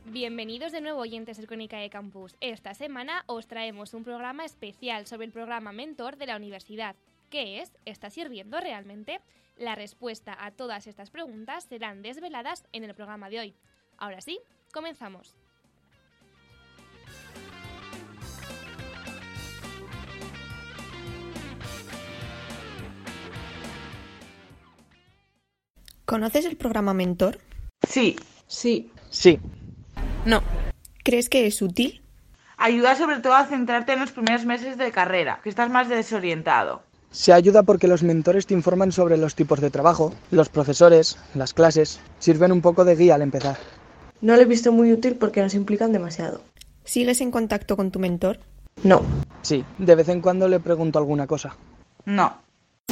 Bienvenidos de nuevo, oyentes de Crónica de Campus. Esta semana os traemos un programa especial sobre el programa Mentor de la universidad. ¿Qué es? ¿Está sirviendo realmente? La respuesta a todas estas preguntas serán desveladas en el programa de hoy. Ahora sí, comenzamos. ¿Conoces el programa Mentor? Sí. Sí. Sí. No. ¿Crees que es útil? Ayuda sobre todo a centrarte en los primeros meses de carrera, que estás más desorientado. Se ayuda porque los mentores te informan sobre los tipos de trabajo, los profesores, las clases. Sirven un poco de guía al empezar. No lo he visto muy útil porque nos implican demasiado. ¿Sigues en contacto con tu mentor? No. Sí, de vez en cuando le pregunto alguna cosa. No.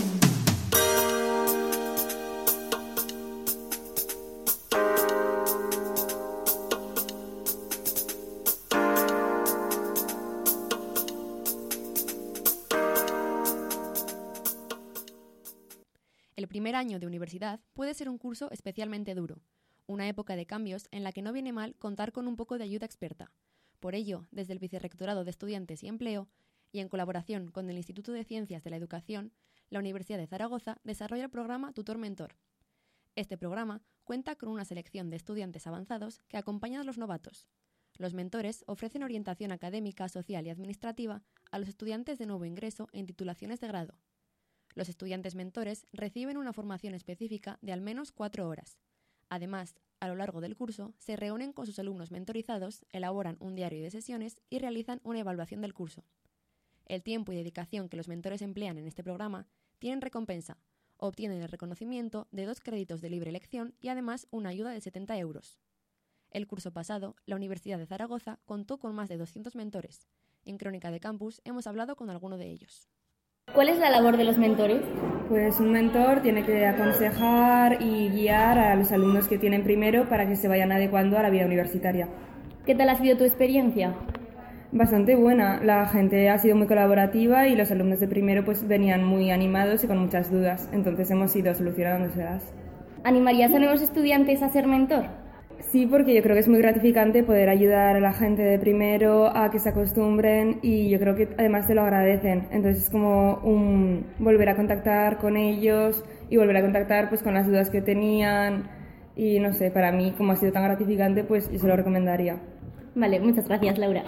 El primer año de universidad puede ser un curso especialmente duro, una época de cambios en la que no viene mal contar con un poco de ayuda experta. Por ello, desde el Vicerrectorado de Estudiantes y Empleo, y en colaboración con el Instituto de Ciencias de la Educación, la Universidad de Zaragoza desarrolla el programa Tutor Mentor. Este programa cuenta con una selección de estudiantes avanzados que acompañan a los novatos. Los mentores ofrecen orientación académica, social y administrativa a los estudiantes de nuevo ingreso en titulaciones de grado. Los estudiantes mentores reciben una formación específica de al menos 4 horas. Además, a lo largo del curso, se reúnen con sus alumnos mentorizados, elaboran un diario de sesiones y realizan una evaluación del curso. El tiempo y dedicación que los mentores emplean en este programa tienen recompensa. Obtienen el reconocimiento de 2 créditos de libre elección y además una ayuda de 70 euros. El curso pasado, la Universidad de Zaragoza contó con más de 200 mentores. En Crónica de Campus hemos hablado con alguno de ellos. ¿Cuál es la labor de los mentores? Pues un mentor tiene que aconsejar y guiar a los alumnos que tienen primero para que se vayan adecuando a la vida universitaria. ¿Qué tal ha sido tu experiencia? Bastante buena. La gente ha sido muy colaborativa y los alumnos de primero pues venían muy animados y con muchas dudas. Entonces hemos ido solucionándoselas. ¿Animarías a nuevos estudiantes a ser mentor? Sí, porque yo creo que es muy gratificante poder ayudar a la gente de primero a que se acostumbren y yo creo que además te lo agradecen. Entonces es como un volver a contactar con ellos y volver a contactar pues con las dudas que tenían y no sé, para mí como ha sido tan gratificante pues yo se lo recomendaría. Vale, muchas gracias, Laura.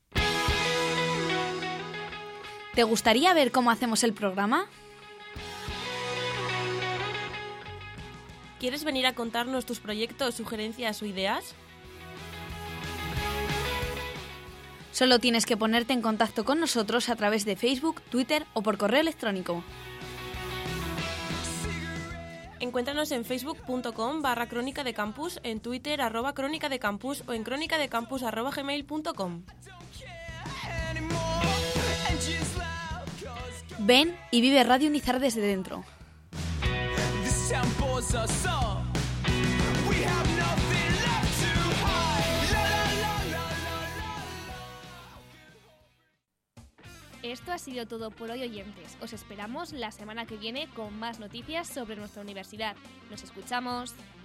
¿Te gustaría ver cómo hacemos el programa? ¿Quieres venir a contarnos tus proyectos, sugerencias o ideas? Solo tienes que ponerte en contacto con nosotros a través de Facebook, Twitter o por correo electrónico. Encuéntranos en facebook.com/crónica de campus, en Twitter @crónica de campus o en cronicadecampus@gmail.com. Ven y vive Radio Unizar desde dentro. Esto ha sido todo por hoy, oyentes. Os esperamos la semana que viene con más noticias sobre nuestra universidad. Nos escuchamos.